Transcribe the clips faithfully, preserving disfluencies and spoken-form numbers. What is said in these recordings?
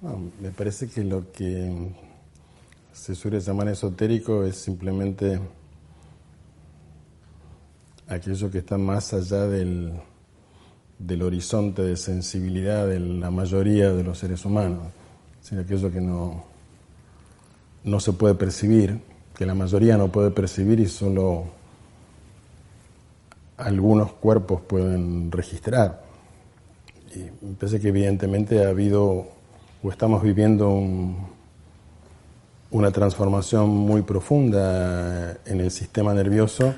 No, me parece que lo que se suele llamar esotérico es simplemente aquello que está más allá del, del horizonte de sensibilidad de la mayoría de los seres humanos, es decir, aquello que no, no se puede percibir, que la mayoría no puede percibir y solo algunos cuerpos pueden registrar. Y me parece que evidentemente ha habido o estamos viviendo un, una transformación muy profunda en el sistema nervioso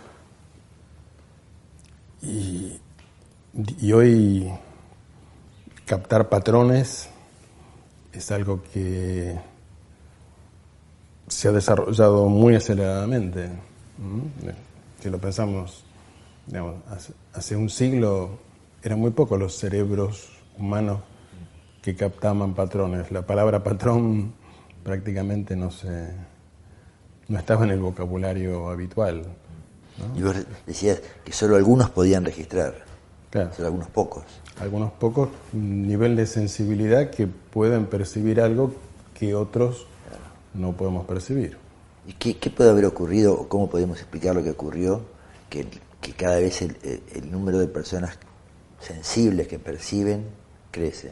y, y hoy captar patrones es algo que se ha desarrollado muy aceleradamente. Si lo pensamos, digamos, hace, hace un siglo eran muy pocos los cerebros humanos que captaban patrones. La palabra patrón prácticamente no se, no estaba en el vocabulario habitual, ¿no? Y vos decías que solo algunos podían registrar, claro. Solo algunos pocos. Algunos pocos, un nivel de sensibilidad que pueden percibir algo que otros claro. no podemos percibir. ¿Y qué, qué puede haber ocurrido, o cómo podemos explicar lo que ocurrió, que, que cada vez el, el, el número de personas sensibles que perciben crece?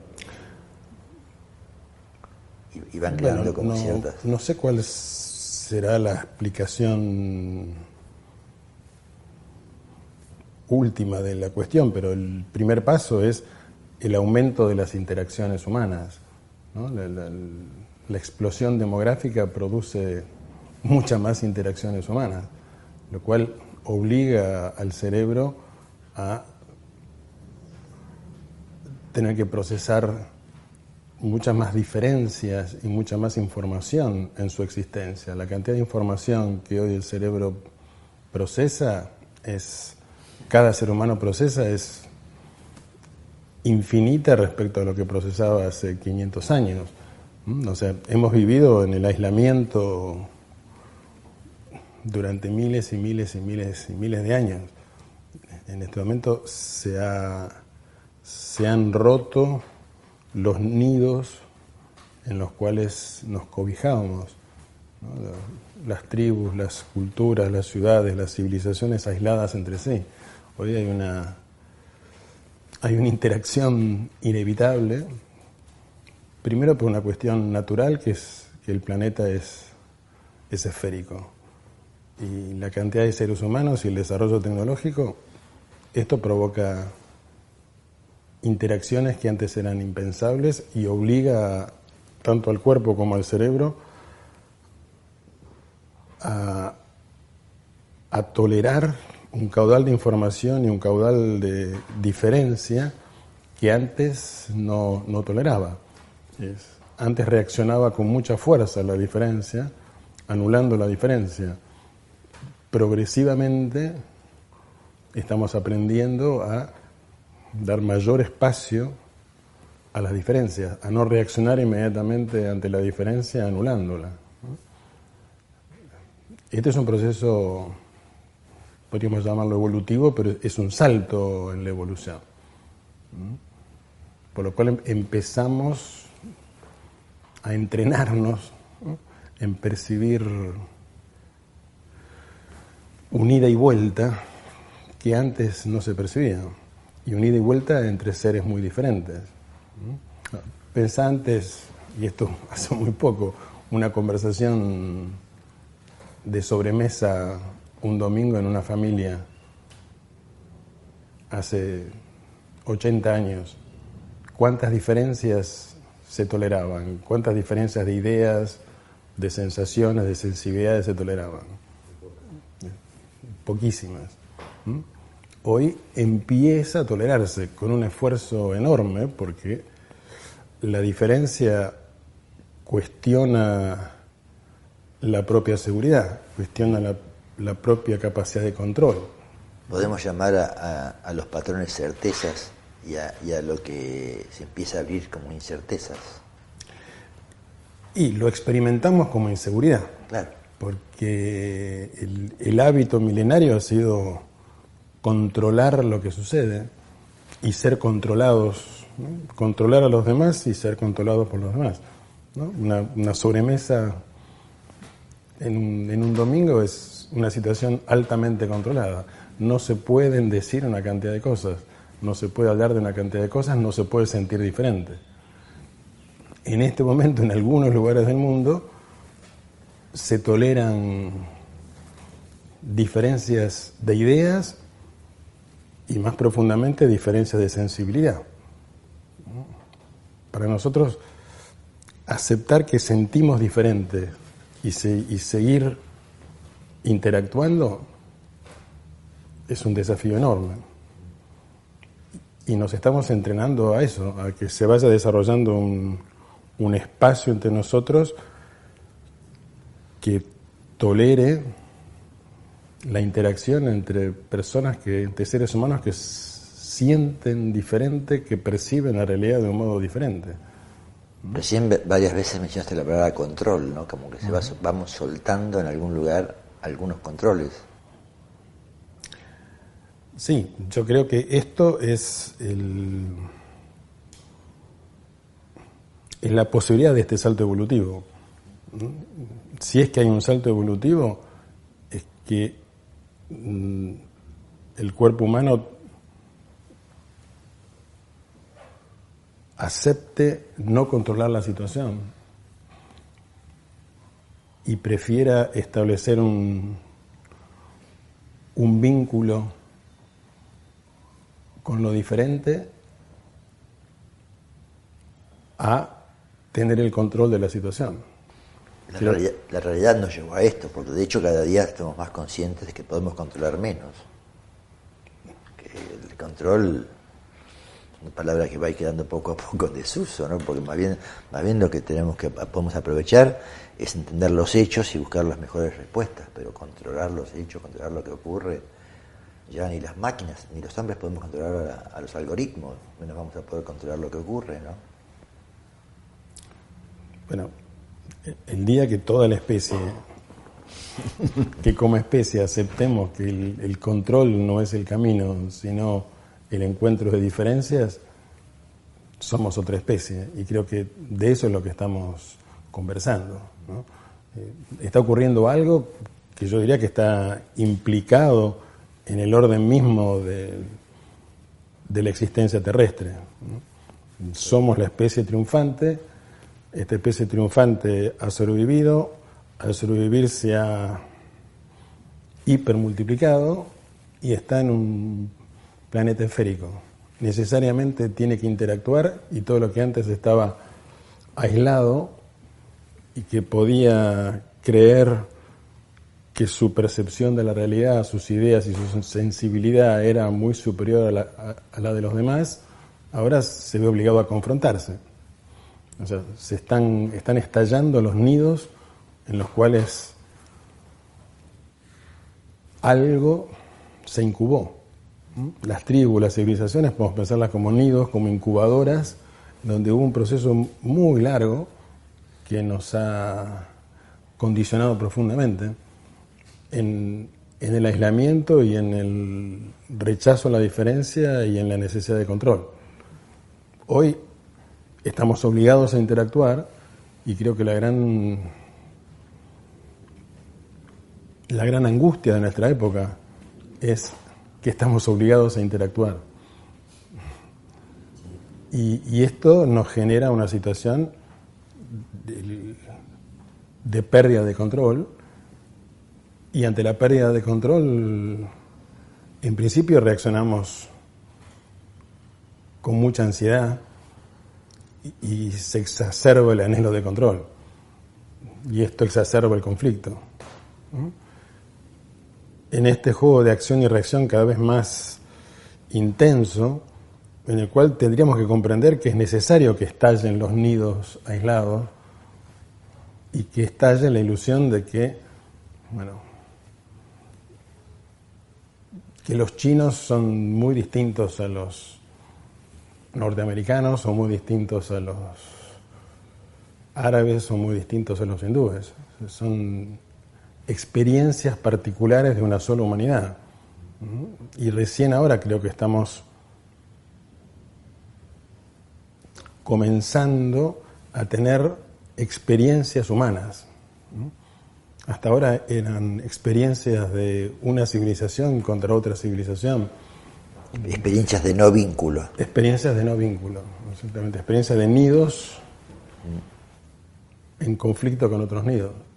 Y, y van creando bueno, como no, ciertas... No sé cuál será la explicación última de la cuestión, pero el primer paso es el aumento de las interacciones humanas, ¿no? La, la, la explosión demográfica produce muchas más interacciones humanas, lo cual obliga al cerebro a tener que procesar muchas más diferencias y mucha más información en su existencia. La cantidad de información que hoy el cerebro procesa es... cada ser humano procesa es infinita respecto a lo que procesaba hace quinientos años. O sea, hemos vivido en el aislamiento durante miles y miles y miles y miles de años. En este momento se, ha, se han roto los nidos en los cuales nos cobijábamos, ¿no? Las tribus, las culturas, las ciudades, las civilizaciones aisladas entre sí. Hoy hay una, hay una interacción inevitable, primero por una cuestión natural, que es que el planeta es, es esférico. Y la cantidad de seres humanos y el desarrollo tecnológico, esto provoca interacciones que antes eran impensables y obliga tanto al cuerpo como al cerebro a, a tolerar un caudal de información y un caudal de diferencia que antes no, no toleraba. Es, antes reaccionaba con mucha fuerza a la diferencia, anulando la diferencia. Progresivamente estamos aprendiendo a dar mayor espacio a las diferencias, a no reaccionar inmediatamente ante la diferencia anulándola. Este es un proceso, podríamos llamarlo evolutivo, pero es un salto en la evolución. Por lo cual empezamos a entrenarnos, ¿no?, en percibir un ida y vuelta que antes no se percibía. Y un ida y vuelta entre seres muy diferentes. Pensá antes, y esto hace muy poco, una conversación de sobremesa un domingo en una familia hace ochenta años. ¿Cuántas diferencias se toleraban? ¿Cuántas diferencias de ideas, de sensaciones, de sensibilidades se toleraban? Poquísimas. ¿Mm? Hoy empieza a tolerarse con un esfuerzo enorme porque la diferencia cuestiona la propia seguridad, cuestiona la, la propia capacidad de control. ¿Podemos llamar a, a, a los patrones certezas y a, y a lo que se empieza a abrir como incertezas? Y lo experimentamos como inseguridad. Claro. Porque el, el hábito milenario ha sido controlar lo que sucede y ser controlados ¿no? Controlar a los demás y ser controlado por los demás, ¿no? Una, una sobremesa en un, en un domingo es una situación altamente controlada. No se pueden decir una cantidad de cosas, no se puede hablar de una cantidad de cosas, no se puede sentir diferente. En este momento, en algunos lugares del mundo, se toleran diferencias de ideas y más profundamente diferencias de sensibilidad. Para nosotros, aceptar que sentimos diferente y, se, y seguir interactuando es un desafío enorme. Y nos estamos entrenando a eso, a que se vaya desarrollando un, un espacio entre nosotros que tolere la interacción entre personas, que, entre seres humanos que sienten diferente, que perciben la realidad de un modo diferente. Recién varias veces mencionaste la palabra control, ¿no? Como que se va, vamos soltando en algún lugar algunos controles. Sí, yo creo que esto es el, es la posibilidad de este salto evolutivo. Si es que hay un salto evolutivo, es que mm, el cuerpo humano acepte no controlar la situación y prefiera establecer un, un vínculo con lo diferente a tener el control de la situación. La realidad, la realidad nos llevó a esto, porque de hecho cada día estamos más conscientes de que podemos controlar menos. Que el control es una palabra que va a ir quedando poco a poco en desuso, ¿no? Porque más bien, más bien lo que tenemos que podemos aprovechar es entender los hechos y buscar las mejores respuestas, pero controlar los hechos, controlar lo que ocurre, ya ni las máquinas ni los hombres podemos controlar a, a los algoritmos, menos vamos a poder controlar lo que ocurre, ¿no? Bueno, el día que toda la especie, que como especie aceptemos que el, el control no es el camino, sino el encuentro de diferencias, somos otra especie. Y creo que de eso es lo que estamos conversando, ¿no? Eh, está ocurriendo algo que yo diría que está implicado en el orden mismo de, de la existencia terrestre, ¿no? Somos la especie triunfante. Esta especie triunfante ha sobrevivido, al sobrevivir se ha hipermultiplicado y está en un planeta esférico. Necesariamente tiene que interactuar y todo lo que antes estaba aislado y que podía creer que su percepción de la realidad, sus ideas y su sensibilidad era muy superior a la, a, a la de los demás, ahora se ve obligado a confrontarse. O sea, se están, están estallando los nidos en los cuales algo se incubó. Las tribus, las civilizaciones, podemos pensarlas como nidos, como incubadoras, donde hubo un proceso muy largo que nos ha condicionado profundamente en, en el aislamiento y en el rechazo a la diferencia y en la necesidad de control. Hoy estamos obligados a interactuar y creo que la gran la gran angustia de nuestra época es que estamos obligados a interactuar. Y, y esto nos genera una situación de, de pérdida de control, y ante la pérdida de control, en principio reaccionamos con mucha ansiedad y, y se exacerba el anhelo de control. Y esto exacerba el conflicto, ¿no? En este juego de acción y reacción cada vez más intenso, en el cual tendríamos que comprender que es necesario que estallen los nidos aislados y que estalle la ilusión de que, bueno, que los chinos son muy distintos a los norteamericanos, son muy distintos a los árabes, son muy distintos a los hindúes. Son experiencias particulares de una sola humanidad. Y recién ahora creo que estamos comenzando a tener experiencias humanas. Hasta ahora eran experiencias de una civilización contra otra civilización. Experiencias de no vínculo. Experiencias de no vínculo, exactamente. Experiencias de nidos en conflicto con otros nidos.